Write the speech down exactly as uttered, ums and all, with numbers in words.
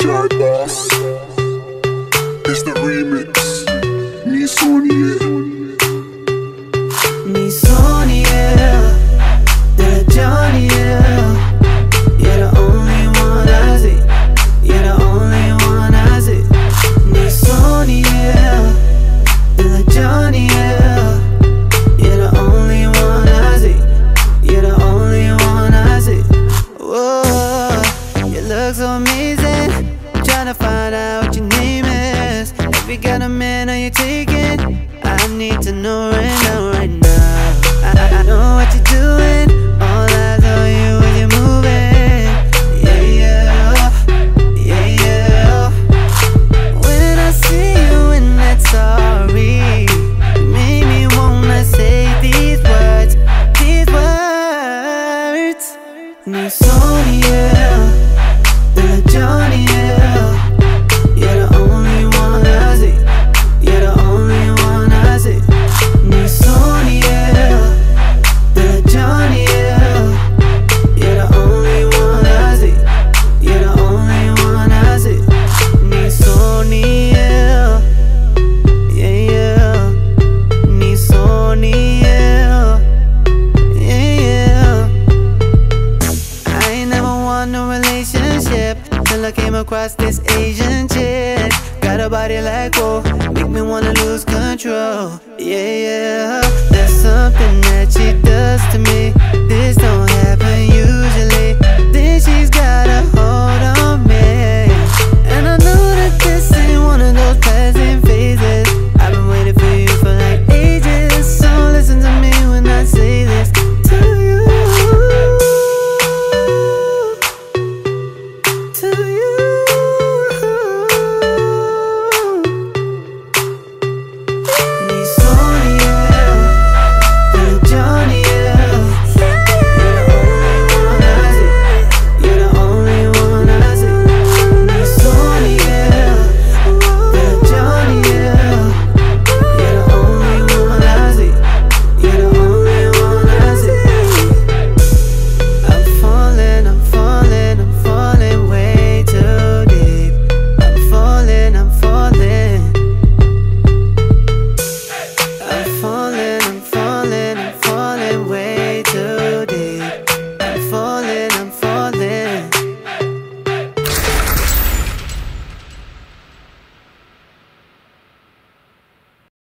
Shy Boss. It's the remix. Nisoniye. Nisoniye, the Johnny, you're the only one I see. You're the only one I see. Nisoniye, the Johnny, you're the only one I see. You're the only one I see. Whoa, you look so amazing. Tryna find out what your name is. If you got a man, are you taking? I need to know right now, right now. I, I know what you're doing. All eyes on you when you're moving. Yeah, yeah, yeah, yeah. When I see you in that story, you make me wanna say these words, these words. Nisoniye, the Johnny, you're the only one I see. You're the only one I see. Nisoniye, the Johnny, you're the only one I see. You're the only one I see. Nisoniye, yeah, yeah. Nisoniye, yeah, yeah. I ain't never want no relationship till I came across this Asian chick. Got a body like whoa, make me wanna lose control. Yeah, yeah. There's something that she does to me. This don't happen usually. Then she's got